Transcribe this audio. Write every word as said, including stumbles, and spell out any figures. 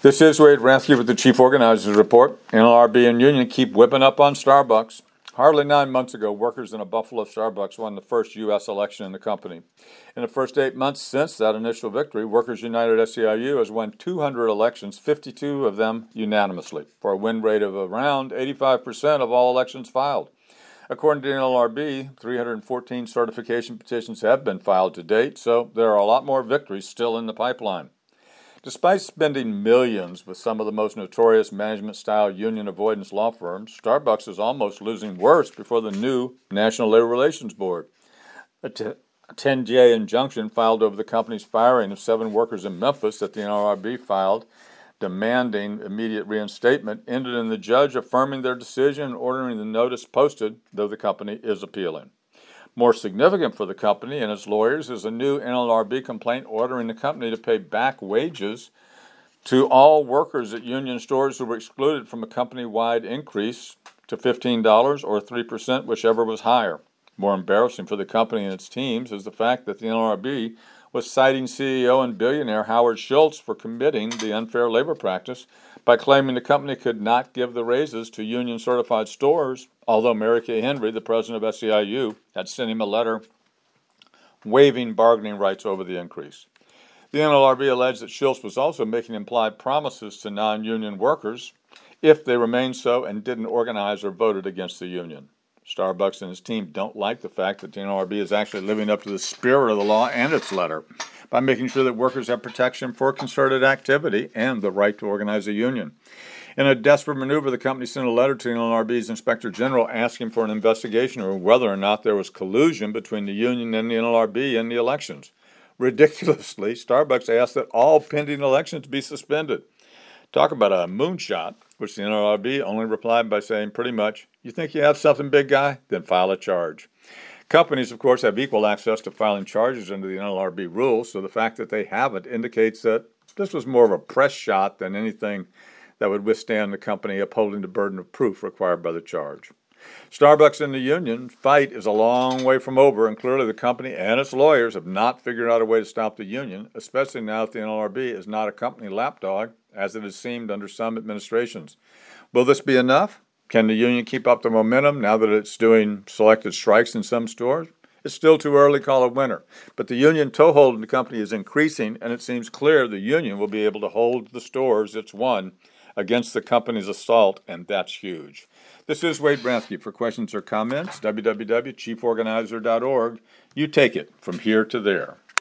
This is Wade Ransky with the Chief Organizers Report. N L R B and Union keep whipping up on Starbucks. Hardly nine months ago, workers in a Buffalo Starbucks won the first U S election in the company. In the first eight months since that initial victory, Workers United S E I U has won two hundred elections, fifty-two of them unanimously, for a win rate of around eighty-five percent of all elections filed. According to N L R B, three hundred fourteen certification petitions have been filed to date, so there are a lot more victories still in the pipeline. Despite spending millions with some of the most notorious management-style union avoidance law firms, Starbucks is almost losing worse before the new National Labor Relations Board. A ten J injunction filed over the company's firing of seven workers in Memphis that the N L R B filed, demanding immediate reinstatement, ended in the judge affirming their decision and ordering the notice posted, though the company is appealing. More significant for the company and its lawyers is a new N L R B complaint ordering the company to pay back wages to all workers at union stores who were excluded from a company-wide increase to fifteen dollars or three percent, whichever was higher. More embarrassing for the company and its teams is the fact that the N L R B was citing C E O and billionaire Howard Schultz for committing the unfair labor practice by claiming the company could not give the raises to union-certified stores, although Mary Kay Henry, the president of S E I U, had sent him a letter waiving bargaining rights over the increase. The N L R B alleged that Schultz was also making implied promises to non-union workers if they remained so and didn't organize or voted against the union. Starbucks and his team don't like the fact that the N L R B is actually living up to the spirit of the law and its letter by making sure that workers have protection for concerted activity and the right to organize a union. In a desperate maneuver, the company sent a letter to the N L R B's Inspector General asking for an investigation of whether or not there was collusion between the union and the N L R B in the elections. Ridiculously, Starbucks asked that all pending elections be suspended. Talk about a moonshot, which the N L R B only replied by saying pretty much, "You think you have something, big guy? Then file a charge." Companies, of course, have equal access to filing charges under the N L R B rules, so the fact that they haven't indicates that this was more of a press shot than anything that would withstand the company upholding the burden of proof required by the charge. Starbucks and the union fight is a long way from over, and clearly the company and its lawyers have not figured out a way to stop the union, especially now that the N L R B is not a company lapdog, as it has seemed under some administrations. Will this be enough? Can the union keep up the momentum now that it's doing selected strikes in some stores? It's still too early to call a winner, but the union toehold in the company is increasing, and it seems clear the union will be able to hold the stores it's won against the company's assault, and that's huge. This is Wade Bransky. For questions or comments, w w w dot chief organizer dot org. You take it from here to there.